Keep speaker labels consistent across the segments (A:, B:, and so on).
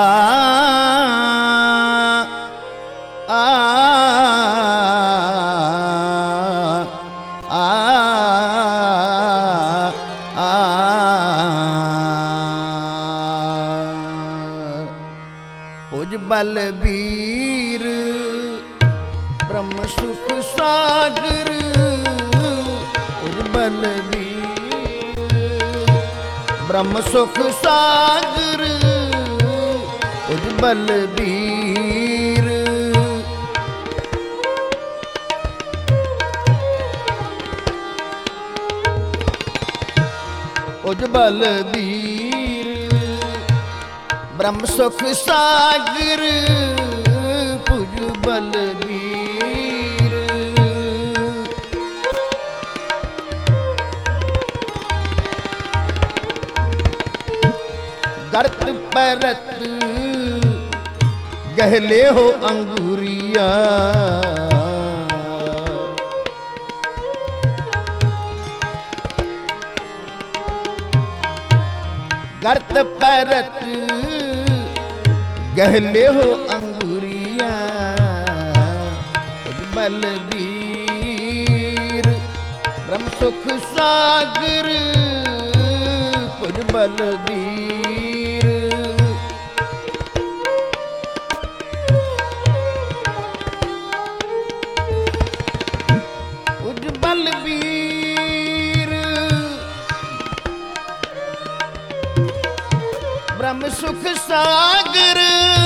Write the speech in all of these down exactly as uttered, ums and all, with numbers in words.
A: आ आ आ पूज बलबीर ब्रह्म सुख सागर पूज बलबीर ब्रह्म सुख सागर पूज बलबीर पूज बलबीर ब्रह्म सुख सागर पूज बलबीर गर्त परत गहले हो अंगूरिया गर्त परत गहले हो अंगूरिया पूज बलबीर ब्रह्म सुख सागर पूज बलबीर पूज बलबीर ब्रह्म सुख सागर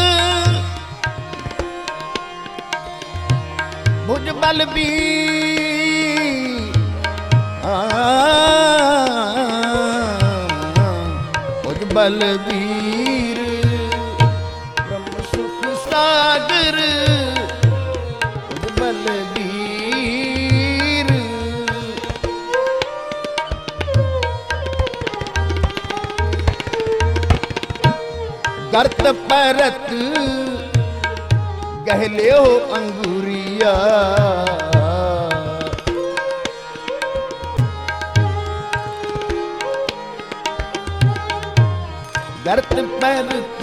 A: पूज बलबीर पूज बलबीर ब्रह्म सुख सागर पूज बलबीर गर्त परत गहले हो अंगूरिया गर्त परत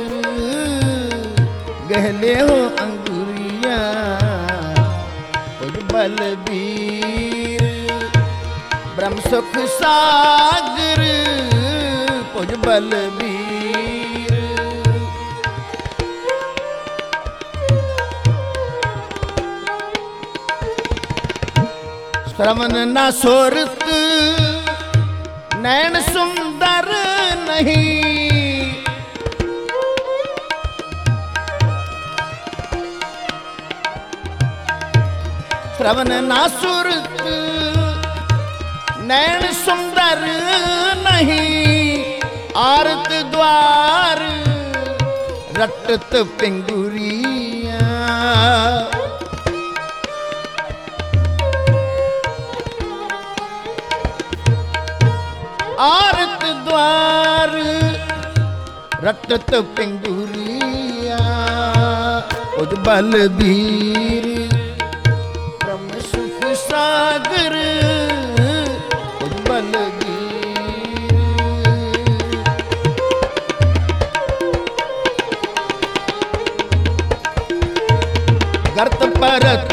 A: गहले हो अंगूरिया पूज बलबीर ब्रह्म सुख सागर पूज बलबीर श्रवण न सोरत नैन सुंदर नहीं श्रवण न सुरत नैन सुंदर नहीं आरत द्वार रटत पिंगुरिया आरत द्वार रटत पिंगुरिया पूज बलबीर ब्रह्म सुख सागर पूज बलबीर गर्त परत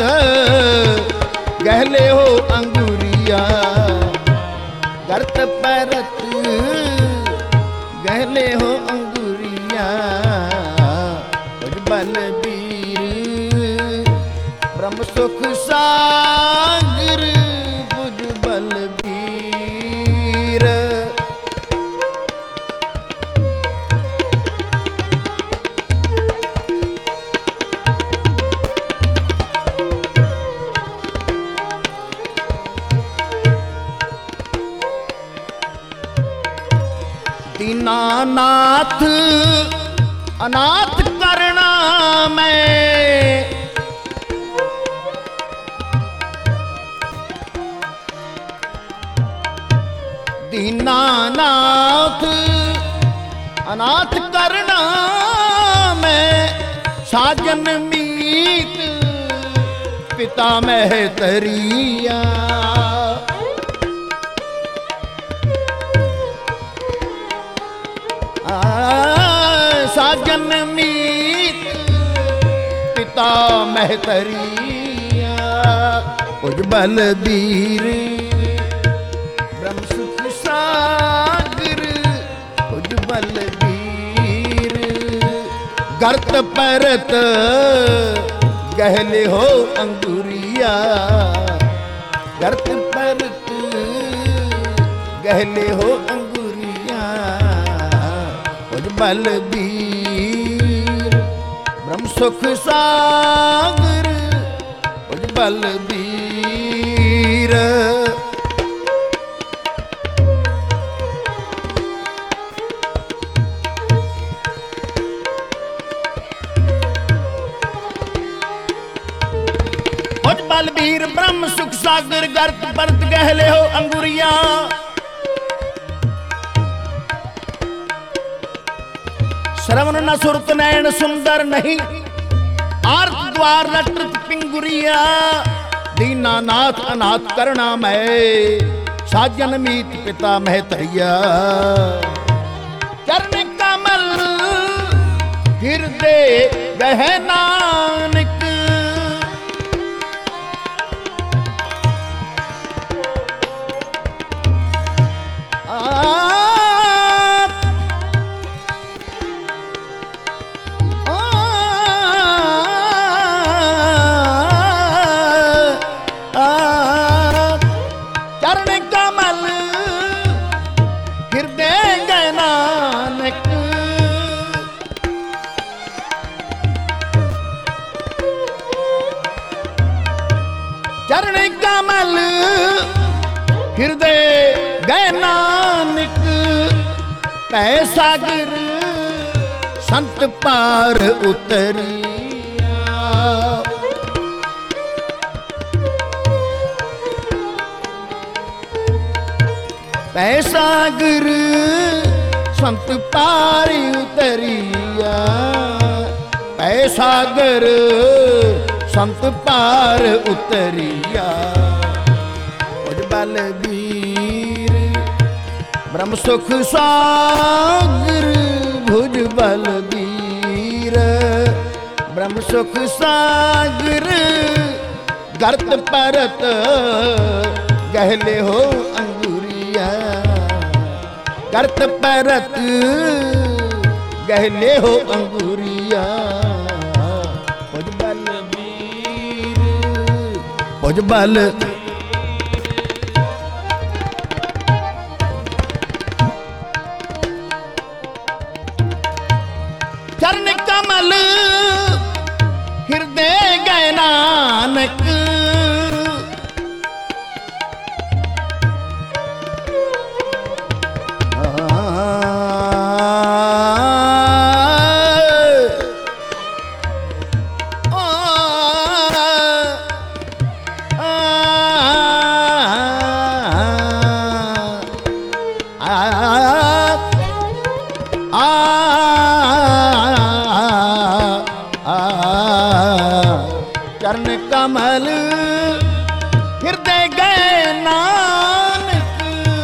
A: गहले हो अंगूरिया गर्त परत गहले हो अंगूरिया पूज बलबीर ब्रह्म सुख सागर पूज बलबीर दीनानाथ अनाथ करना मैं दीनानाथ अनाथ करना मैं साजन मीत पिता महतरिया ਸਾਜਨ ਮੀਤ ਪਿਤਾ ਮਹਿਤਰੀਆ ਉਜਬਲ ਬੀਰ ਬ੍ਰਹਮ ਸੁਖ ਸਾਗਰ ਉਜਬਲ ਬੀਰ ਗਰਤ ਪਰਤ ਗਹਿਲੇ ਹੋ ਅੰਗੁਰੀਆ ਗਰਤ ਪਰਤ ਗਹਿਲੇ ਹੋ ਅੰਗੁਰੀਆ ਉਜਬਲ ਬੀਰ ਬ੍ਰਹਮ ਸੁਖ ਸਾਗਰ ਉਜਬਲ ਬੀਰ ਉਜਬਲ ਬੀਰ ਬ੍ਰਹਮ ਸੁਖ ਸਾਗਰ ਗਰਤ ਪਰਤ ਗਹਿਲੇ ਹੋ ਅੰਗੁਰੀਆ श्रवण न सुरत नैन सुंदर नहीं आर्त द्वार लटृत पिंगुरिया दीनानाथ अनाथ करना मैं साजन मीत पिता महतरिया चरण कमल हृदय गह नानक चरण कमल हृदय गए नानक पै सागर संत पार उतरिया पै सागर संत पार उतरिया पै सागर संत पार उतरिया उजबल वीर ब्रह्म सुख सागर भुजबल वीर ब्रह्म सुख सागर गर्त परत गहले हो अंगुरिया गर्त परत गहले हो अंगुरिया उजबल उजबल चरण कमल हृदय गए नानक चरण कमल हृदय गए नानक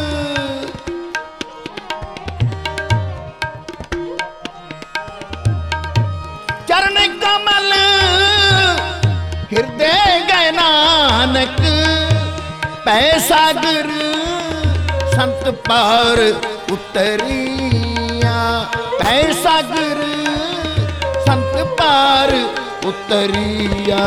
A: चरण कमल हृदय गए नानक पै सागर संत पार उतरिया पै सागर संत पार उतरिया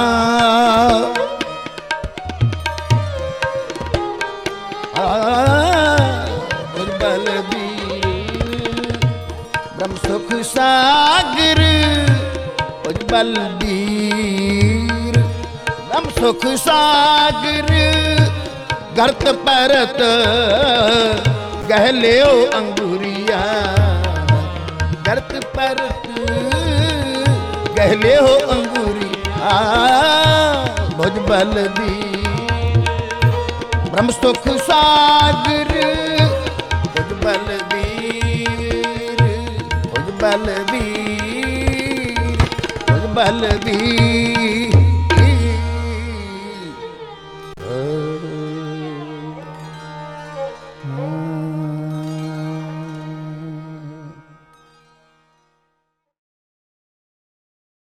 A: उजबल वीर ब्रह्म सुख सागर उजबल वीर ब्रह्म सुख सागर गर्त परत गहले हो अंगुरिया गर्त परत गहले हो अंगुरिया भुजबल वीर ब्रह्म सुख सागर उजबल वीर उजबल वीर उजबल वीर